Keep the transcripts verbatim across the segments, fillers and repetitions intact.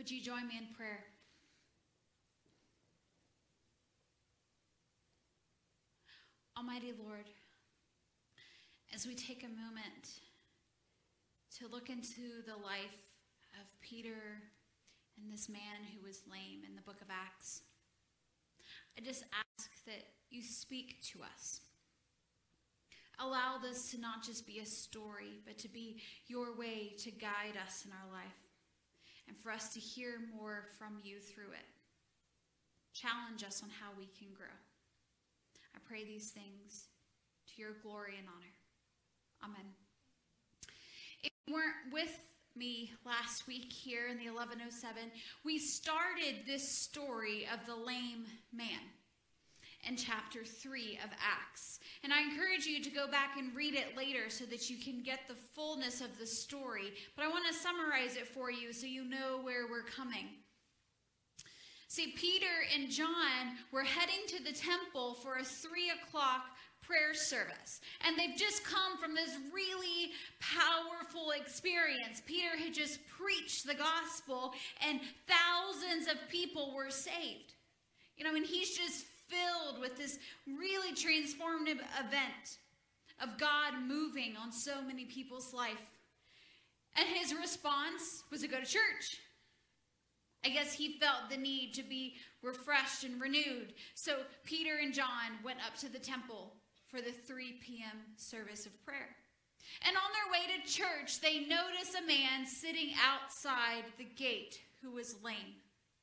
Would you join me in prayer? Almighty Lord, as we take a moment to look into the life of Peter and this man who was lame in the book of Acts, I just ask that you speak to us. Allow this to not just be a story, but to be your way to guide us in our life, and for us to hear more from you through it. Challenge us on how we can grow. I pray these things to your glory and honor. Amen. If you weren't with me last week here in the eleven oh seven, we started this story of the lame man in chapter three of Acts. And I encourage you to go back and read it later so that you can get the fullness of the story. But I want to summarize it for you so you know where we're coming. See, Peter and John were heading to the temple for a three o'clock prayer service. And they've just come from this really powerful experience. Peter had just preached the gospel and thousands of people were saved. You know, and he's just filled with this really transformative event of God moving on so many people's life. And his response was to go to church. I guess he felt the need to be refreshed and renewed. So Peter and John went up to the temple for the three p.m. service of prayer. And on their way to church, they notice a man sitting outside the gate who was lame.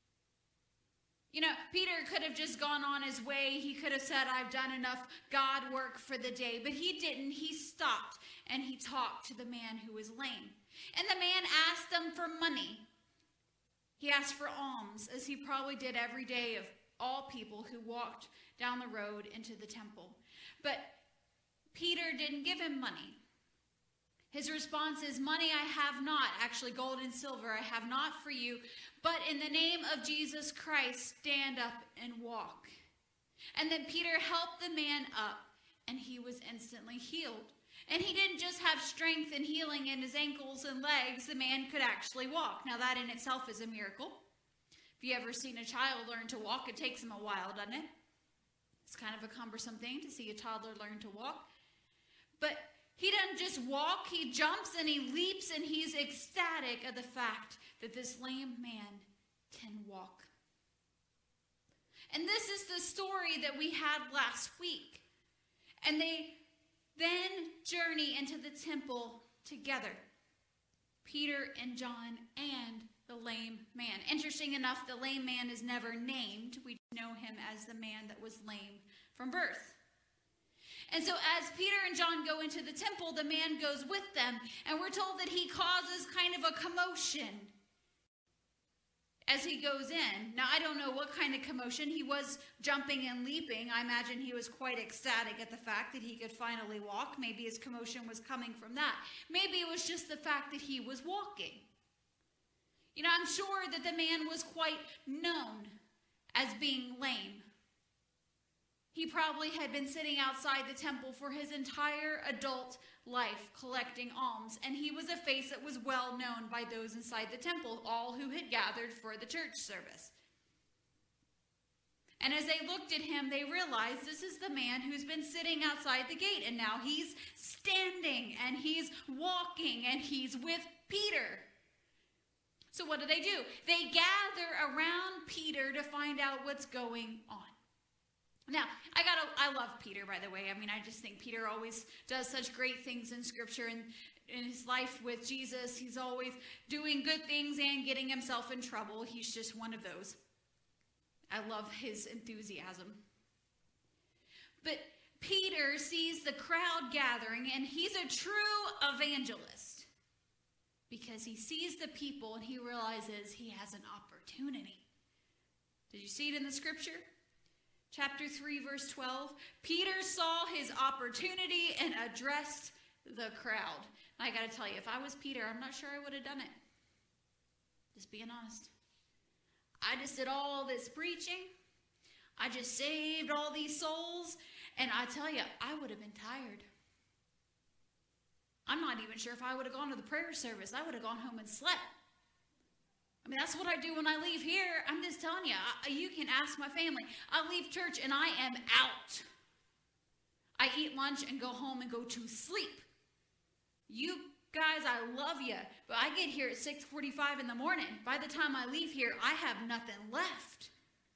You know, Peter could have just gone on his way. He could have said, I've done enough God work for the day. But he didn't. He stopped and he talked to the man who was lame. And the man asked them for money. He asked for alms, as he probably did every day of all people who walked down the road into the temple. But Peter didn't give him money. His response is, money I have not, actually gold and silver I have not for you, but in the name of Jesus Christ, stand up and walk. And then Peter helped the man up, and he was instantly healed. And he didn't just have strength and healing in his ankles and legs. The man could actually walk. Now that in itself is a miracle. If you ever seen a child learn to walk, it takes them a while, doesn't it? It's kind of a cumbersome thing to see a toddler learn to walk. But he doesn't just walk, he jumps and he leaps, and he's ecstatic at the fact that this lame man can walk. And this is the story that we had last week. And they then journey into the temple together. Peter and John and the lame man. Interesting enough, the lame man is never named. We know him as the man that was lame from birth. And so as Peter and John go into the temple, the man goes with them. And we're told that he causes kind of a commotion as he goes in. Now, I don't know what kind of commotion. He was jumping and leaping. I imagine he was quite ecstatic at the fact that he could finally walk. Maybe his commotion was coming from that. Maybe it was just the fact that he was walking. You know, I'm sure that the man was quite known as being lame. He probably had been sitting outside the temple for his entire adult life collecting alms, and he was a face that was well known by those inside the temple, all who had gathered for the church service. And as they looked at him, they realized this is the man who's been sitting outside the gate, and now he's standing, and he's walking, and he's with Peter. So what do they do? They gather around Peter to find out what's going on. Now, I gotta, I love Peter, by the way. I mean, I just think Peter always does such great things in Scripture, and in his life with Jesus, he's always doing good things and getting himself in trouble. He's just one of those. I love his enthusiasm. But Peter sees the crowd gathering, and he's a true evangelist because he sees the people and he realizes he has an opportunity. Did you see it in the Scripture? Chapter three, verse twelve, Peter saw his opportunity and addressed the crowd. And I got to tell you, if I was Peter, I'm not sure I would have done it. Just being honest. I just did all this preaching. I just saved all these souls. And I tell you, I would have been tired. I'm not even sure if I would have gone to the prayer service. I would have gone home and slept. I mean, that's what I do when I leave here. I'm just telling you, I, you can ask my family. I leave church and I am out. I eat lunch and go home and go to sleep. You guys, I love you, but I get here at six forty-five in the morning. By the time I leave here, I have nothing left.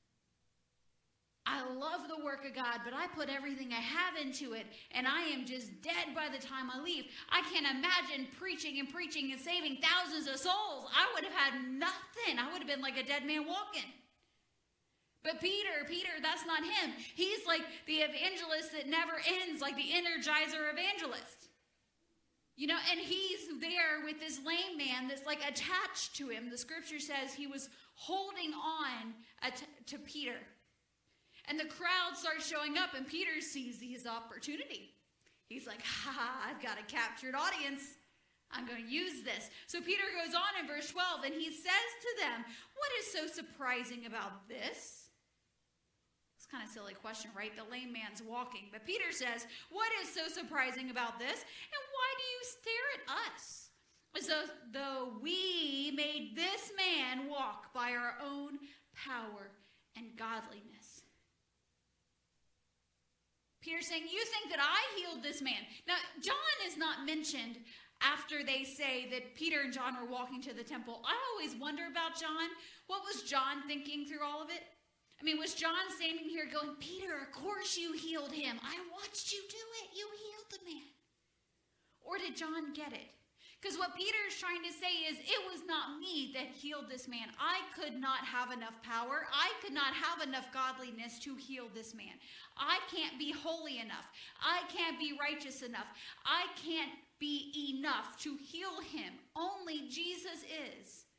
I love the work of God, but I put everything I have into it, and I am just dead by the time I leave. I can't imagine preaching and preaching and saving thousands of souls. I would have had nothing. I would have been like a dead man walking. But Peter, Peter, that's not him. He's like the evangelist that never ends, like the Energizer evangelist. You know, and he's there with this lame man that's like attached to him. The scripture says he was holding on to Peter. And the crowd starts showing up, and Peter sees his opportunity. He's like, ha, ha, I've got a captured audience. I'm going to use this. So Peter goes on in verse twelve, and he says to them, what is so surprising about this? It's kind of a silly question, right? The lame man's walking. But Peter says, what is so surprising about this? And why do you stare at us? As though, though we made this man walk by our own power and godliness. Peter's saying, you think that I healed this man. Now, John is not mentioned after they say that Peter and John were walking to the temple. I always wonder about John. What was John thinking through all of it? I mean, was John standing here going, Peter, of course you healed him. I watched you do it. You healed the man. Or did John get it? Because what Peter is trying to say is, it was not me that healed this man. I could not have enough power. I could not have enough godliness to heal this man. I can't be holy enough. I can't be righteous enough. I can't be enough to heal him. Only Jesus is.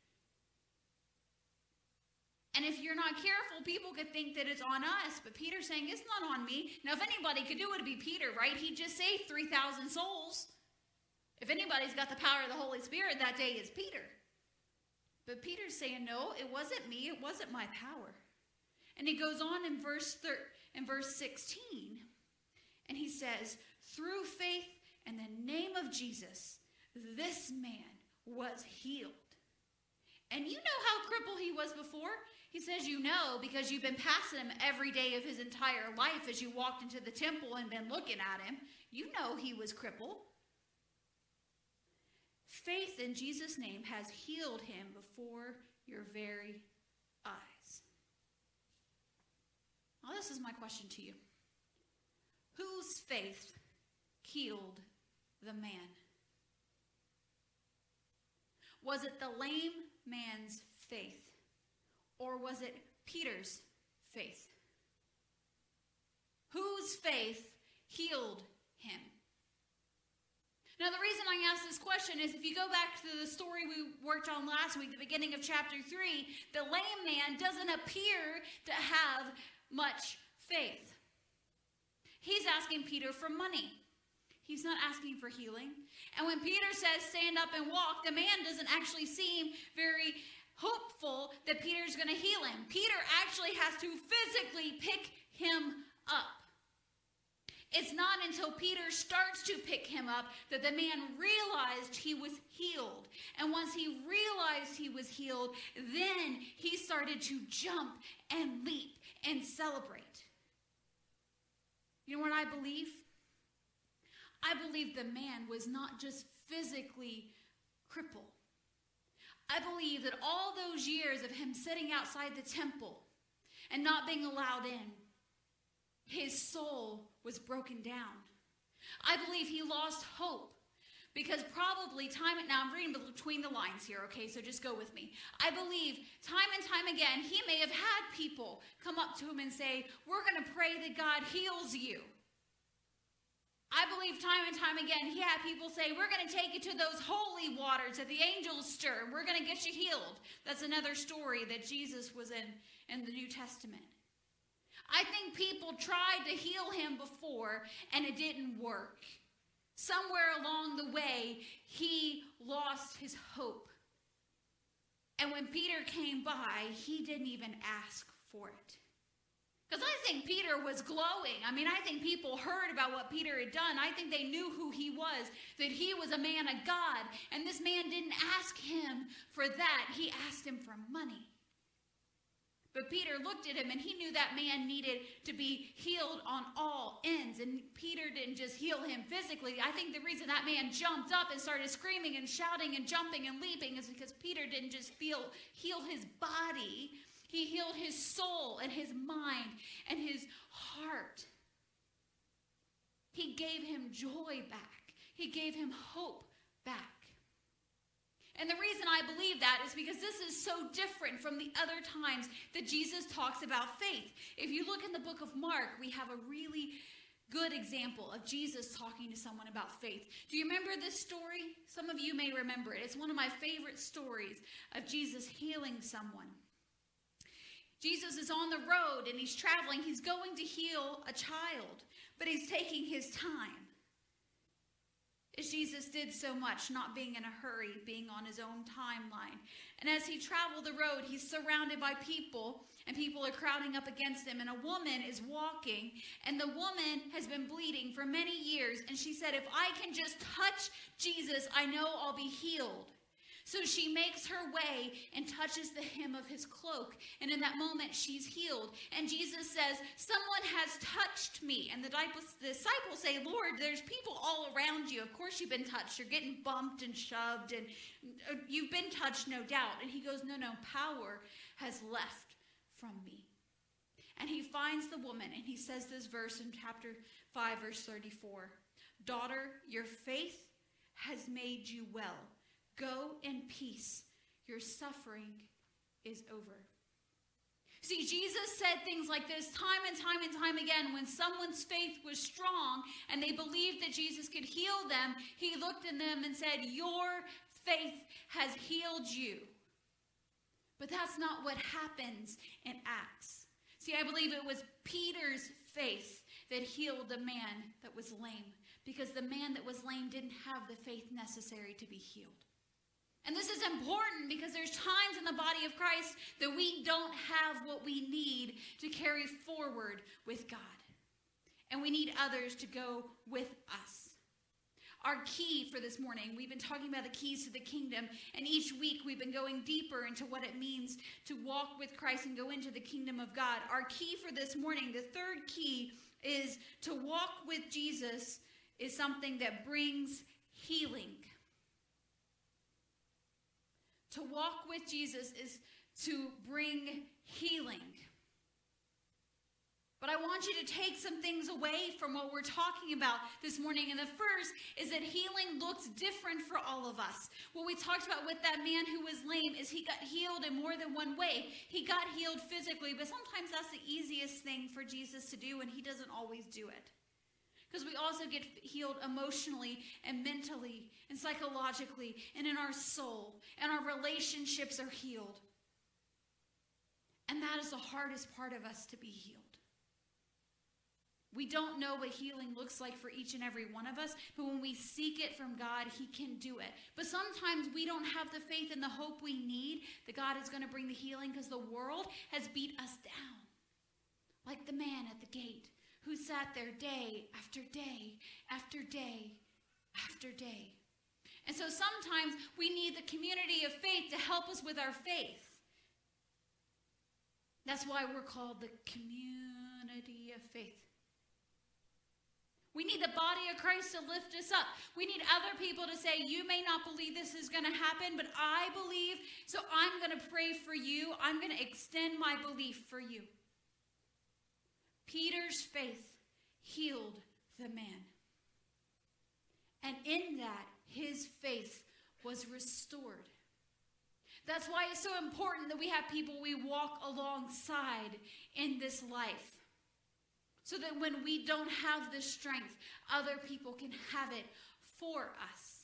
And if you're not careful, people could think that it's on us. But Peter's saying, it's not on me. Now, if anybody could do it, it'd be Peter, right? He just saved three thousand souls. If anybody's got the power of the Holy Spirit that day, it's Peter. But Peter's saying, no, it wasn't me. It wasn't my power. And he goes on in verse thir- in verse sixteen, and he says, through faith in the name of Jesus, this man was healed. And you know how crippled he was before? He says, you know, because you've been passing him every day of his entire life as you walked into the temple and been looking at him. You know he was crippled. Faith in Jesus' name has healed him before your very eyes. Now, this is my question to you. Whose faith healed the man? Was it the lame man's faith? Or was it Peter's faith? Whose faith healed him? Now, the reason I ask this question is if you go back to the story we worked on last week, the beginning of chapter three, the lame man doesn't appear to have much faith. He's asking Peter for money. He's not asking for healing. And when Peter says, stand up and walk, the man doesn't actually seem very hopeful that Peter's going to heal him. Peter actually has to physically pick him up. It's not until Peter starts to pick him up that the man realized he was healed. And once he realized he was healed, then he started to jump and leap and celebrate. You know what I believe? I believe the man was not just physically crippled. I believe that all those years of him sitting outside the temple and not being allowed in, his soul was broken down. I believe he lost hope because probably time, now I'm reading between the lines here, okay, so just go with me. I believe time and time again, he may have had people come up to him and say, we're going to pray that God heals you. I believe time and time again, he had people say, we're going to take you to those holy waters that the angels stir, and we're going to get you healed. That's another story that Jesus was in in the New Testament. I think people tried to heal him before, and it didn't work. Somewhere along the way, he lost his hope. And when Peter came by, he didn't even ask for it. Because I think Peter was glowing. I mean, I think people heard about what Peter had done. I think they knew who he was, that he was a man of God. And this man didn't ask him for that. He asked him for money. But Peter looked at him and he knew that man needed to be healed on all ends. And Peter didn't just heal him physically. I think the reason that man jumped up and started screaming and shouting and jumping and leaping is because Peter didn't just feel, heal his body. He healed his soul and his mind and his heart. He gave him joy back. He gave him hope back. And the reason I believe that is because this is so different from the other times that Jesus talks about faith. If you look in the book of Mark, we have a really good example of Jesus talking to someone about faith. Do you remember this story? Some of you may remember it. It's one of my favorite stories of Jesus healing someone. Jesus is on the road and he's traveling. He's going to heal a child, but he's taking his time. As Jesus did so much, not being in a hurry, being on his own timeline. And as he traveled the road, he's surrounded by people, and people are crowding up against him. And a woman is walking, and the woman has been bleeding for many years. And she said, if I can just touch Jesus, I know I'll be healed. So she makes her way and touches the hem of his cloak. And in that moment, she's healed. And Jesus says, someone has touched me. And the disciples say, Lord, there's people all around you. Of course you've been touched. You're getting bumped and shoved. And you've been touched, no doubt. And he goes, no, no, power has left from me. And he finds the woman. And he says this verse in chapter five, verse thirty-four. Daughter, your faith has made you well. Go in peace. Your suffering is over. See, Jesus said things like this time and time and time again. When someone's faith was strong and they believed that Jesus could heal them, he looked at them and said, your faith has healed you. But that's not what happens in Acts. See, I believe it was Peter's faith that healed the man that was lame, because the man that was lame didn't have the faith necessary to be healed. And this is important because there's times in the body of Christ that we don't have what we need to carry forward with God. And we need others to go with us. Our key for this morning, we've been talking about the keys to the kingdom, and each week we've been going deeper into what it means to walk with Christ and go into the kingdom of God. Our key for this morning, the third key, is to walk with Jesus is something that brings healing. To walk with Jesus is to bring healing. But I want you to take some things away from what we're talking about this morning. And the first is that healing looks different for all of us. What we talked about with that man who was lame is he got healed in more than one way. He got healed physically, but sometimes that's the easiest thing for Jesus to do, and he doesn't always do it. Because we also get healed emotionally and mentally and psychologically and in our soul. And our relationships are healed. And that is the hardest part of us, to be healed. We don't know what healing looks like for each and every one of us. But when we seek it from God, he can do it. But sometimes we don't have the faith and the hope we need that God is going to bring the healing, because the world has beat us down. Like the man at the gate, who sat there day after day after day after day. And so sometimes we need the community of faith to help us with our faith. That's why we're called the community of faith. We need the body of Christ to lift us up. We need other people to say, you may not believe this is going to happen, but I believe, so I'm going to pray for you. I'm going to extend my belief for you. Peter's faith healed the man. And in that, his faith was restored. That's why it's so important that we have people we walk alongside in this life. So that when we don't have the strength, other people can have it for us.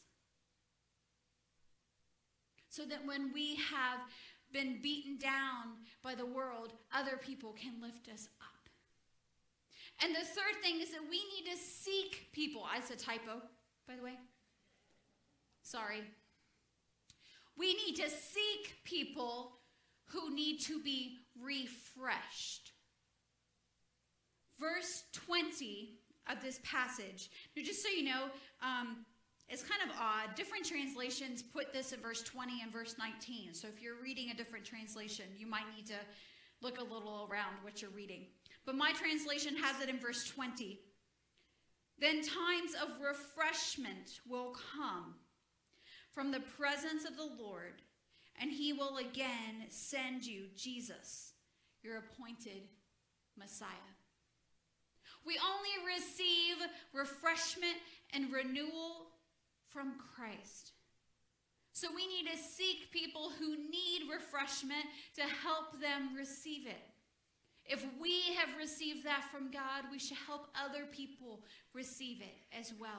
So that when we have been beaten down by the world, other people can lift us up. And the third thing is that we need to seek people. I said typo, by the way. Sorry. We need to seek people who need to be refreshed. verse twenty of this passage. Now, just so you know, um, it's kind of odd. Different translations put this in verse twenty and verse nineteen. So if you're reading a different translation, you might need to look a little around what you're reading. But my translation has it in verse twenty. Then times of refreshment will come from the presence of the Lord, and he will again send you Jesus, your appointed Messiah. We only receive refreshment and renewal from Christ. So we need to seek people who need refreshment to help them receive it. If we have received that from God, we should help other people receive it as well.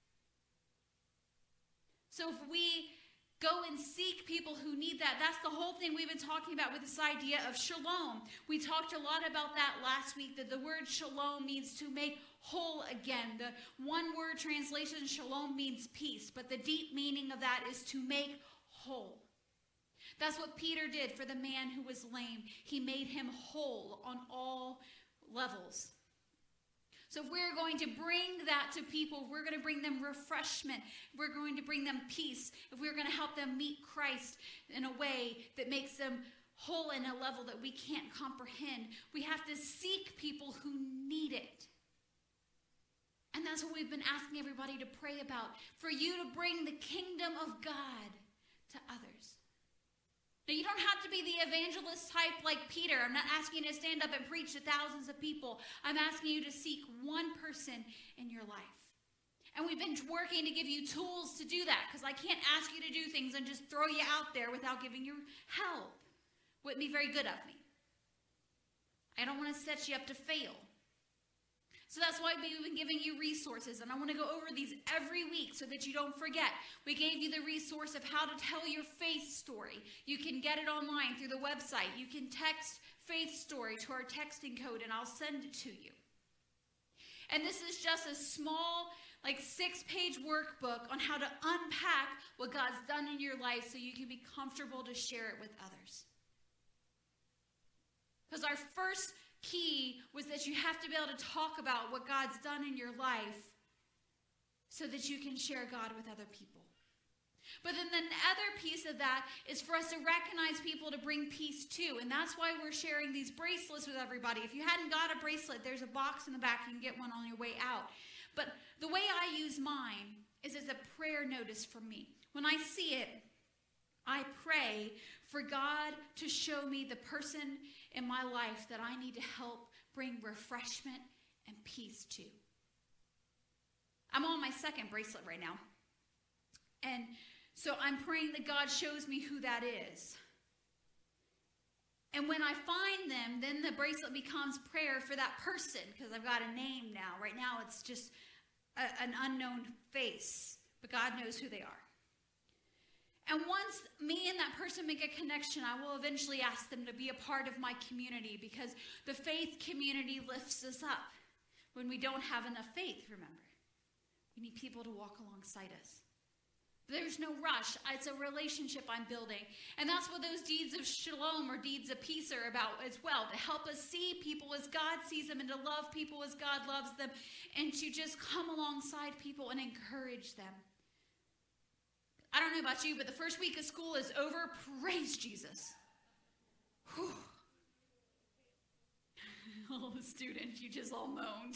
So if we go and seek people who need that, that's the whole thing we've been talking about with this idea of shalom. We talked a lot about that last week, that the word shalom means to make whole again. The one word translation, shalom, means peace, but the deep meaning of that is to make whole. That's what Peter did for the man who was lame. He made him whole on all levels. So if we're going to bring that to people, we're going to bring them refreshment. We're going to bring them peace. If we're going to help them meet Christ in a way that makes them whole in a level that we can't comprehend, we have to seek people who need it. And that's what we've been asking everybody to pray about, for you to bring the kingdom of God to others. Now, you don't have to be the evangelist type like Peter. I'm not asking you to stand up and preach to thousands of people. I'm asking you to seek one person in your life. And we've been working to give you tools to do that, because I can't ask you to do things and just throw you out there without giving you help. Wouldn't be very good of me. I don't want to set you up to fail. So that's why we've been giving you resources, and I want to go over these every week so that you don't forget. We gave you the resource of how to tell your faith story. You can get it online through the website. You can text faith story to our texting code, and I'll send it to you. And this is just a small, like six-page workbook on how to unpack what God's done in your life so you can be comfortable to share it with others. Because our first key was that you have to be able to talk about what God's done in your life so that you can share God with other people. But then the other piece of that is for us to recognize people to bring peace to. And that's why we're sharing these bracelets with everybody. If you hadn't got a bracelet, there's a box in the back. You can get one on your way out. But the way I use mine is as a prayer notice for me. When I see it, I pray for God to show me the person in my life that I need to help bring refreshment and peace to. I'm on my second bracelet right now. And so I'm praying that God shows me who that is. And when I find them, then the bracelet becomes prayer for that person, because I've got a name now. Right now it's just a, an unknown face, but God knows who they are. And once me and that person make a connection, I will eventually ask them to be a part of my community, because the faith community lifts us up when we don't have enough faith, remember. We need people to walk alongside us. There's no rush. It's a relationship I'm building. And that's what those deeds of shalom or deeds of peace are about as well, to help us see people as God sees them and to love people as God loves them and to just come alongside people and encourage them. I don't know about you, but the first week of school is over. Praise Jesus. Whew. All the students, you just all moaned.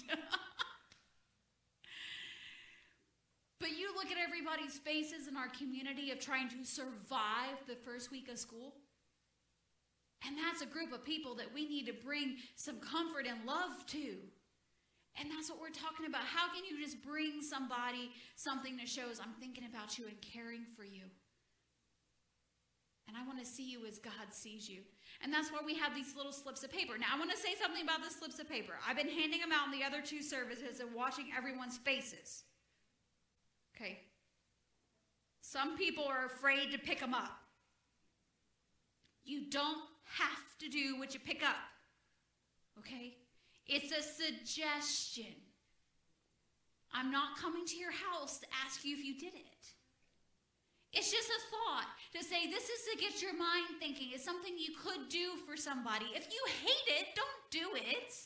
But you look at everybody's faces in our community of trying to survive the first week of school. And that's a group of people that we need to bring some comfort and love to. And that's what we're talking about. How can you just bring somebody something that shows I'm thinking about you and caring for you? And I want to see you as God sees you. And that's why we have these little slips of paper. Now, I want to say something about the slips of paper. I've been handing them out in the other two services and watching everyone's faces. Okay. Some people are afraid to pick them up. You don't have to do what you pick up. Okay? It's a suggestion. I'm not coming to your house to ask you if you did it. It's just a thought to say this is to get your mind thinking. It's something you could do for somebody. If you hate it, don't do it.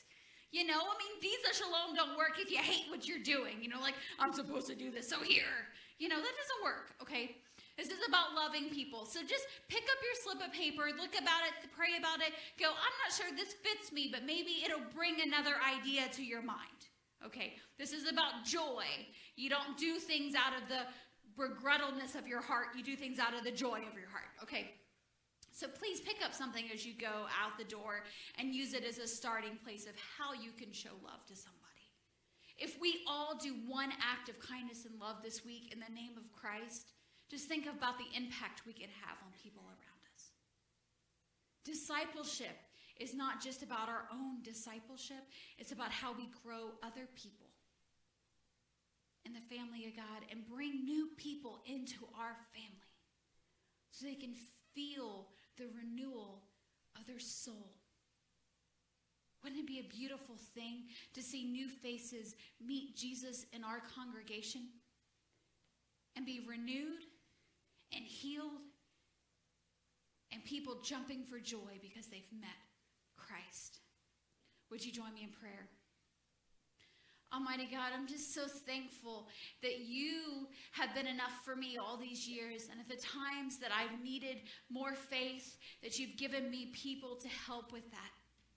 You know, I mean, these of shalom don't work if you hate what you're doing. You know, like, I'm supposed to do this, so here. You know, that doesn't work, okay? This is about loving people. So just pick up your slip of paper, look about it, pray about it, go, I'm not sure this fits me, but maybe it'll bring another idea to your mind, okay? This is about joy. You don't do things out of the regretfulness of your heart. You do things out of the joy of your heart, okay? So please pick up something as you go out the door and use it as a starting place of how you can show love to somebody. If we all do one act of kindness and love this week in the name of Christ, just think about the impact we can have on people around us. Discipleship is not just about our own discipleship. It's about how we grow other people in the family of God and bring new people into our family so they can feel the renewal of their soul. Wouldn't it be a beautiful thing to see new faces meet Jesus in our congregation and be renewed and healed and people jumping for joy because they've met Christ? Would you join me in prayer? Almighty God, I'm just so thankful that you have been enough for me all these years. And at the times that I've needed more faith, that you've given me people to help with that.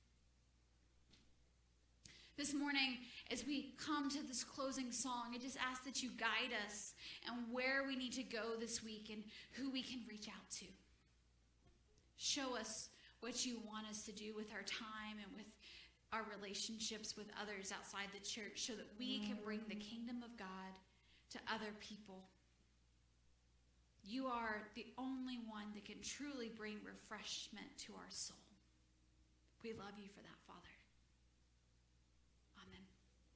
This morning, as we come to this closing song, I just ask that you guide us and where we need to go this week and who we can reach out to. Show us what you want us to do with our time and with our relationships with others outside the church so that we can bring the kingdom of God to other people. You are the only one that can truly bring refreshment to our soul. We love you for that, Father.